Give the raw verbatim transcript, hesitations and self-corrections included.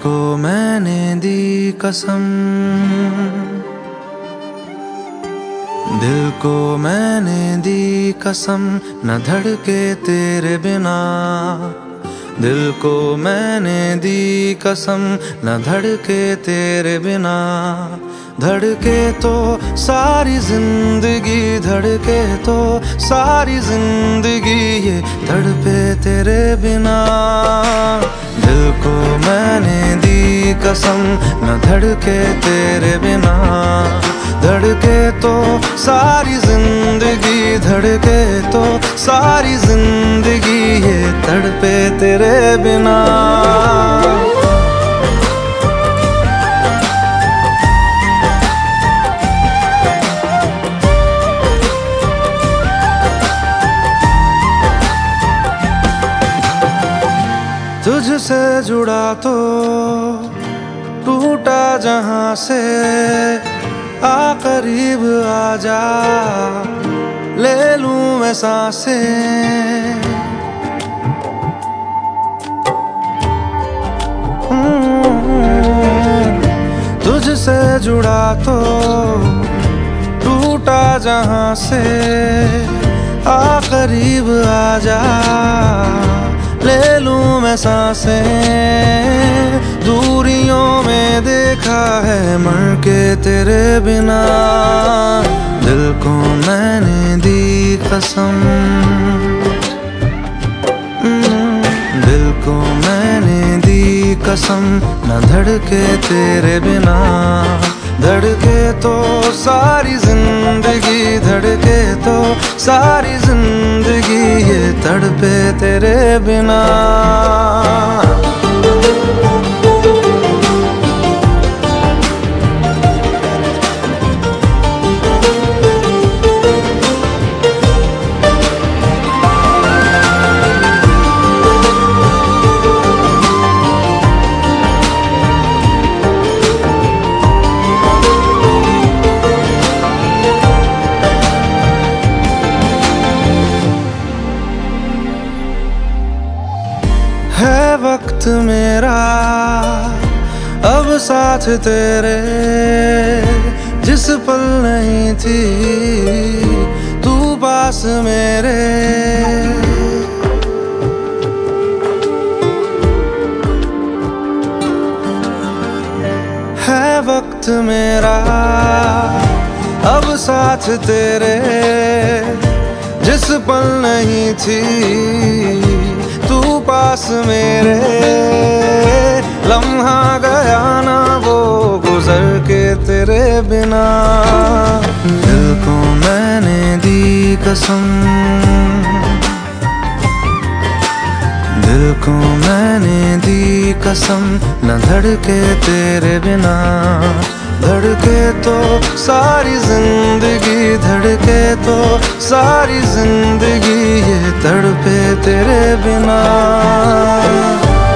को मैंने दी कसम, दिल को मैंने दी कसम, न धड़के तेरे बिना। दिल को मैंने दी कसम, न धड़के तेरे बिना। धड़के तो सारी जिंदगी, धड़के तो सारी जिंदगी, ये धड़पे तेरे बिना। दिल को मैंने दी कसम, न धड़के तेरे बिना। धड़के तो सारी जिंदगी, धड़के तो सारी जिंदगी, ये तड़पे तेरे बिना। तुझसे जुड़ा तो टूटा जहां से, आ करीब आजा, ले लूं मैं सांसें। तुझसे जुड़ा तो टूटा जहां से, आ करीब आजा, ले लूं मैं सांसें। दूरियों में देखा है मर के तेरे बिना। दिल को मैंने दी कसम, दिल को मैंने दी कसम, न धड़के तेरे बिना। धड़के तो सारी जिंदगी, धड़के तो सारी जिंदगी, ये तड़पे तेरे बिना। है वक्त मेरा अब साथ तेरे, जिस पल नहीं थी तू पास मेरे। है वक्त मेरा अब साथ तेरे, जिस पल नहीं थी तू पास मेरे। लम्हा गया ना वो गुजर के तेरे बिना। दिल को मैंने दी कसम, दिल को मैंने दी कसम, न धड़के तेरे बिना। धड़के तो सारी जिंदगी, धड़के तो सारी जिंदगी, ये तड़पे तेरे बिना।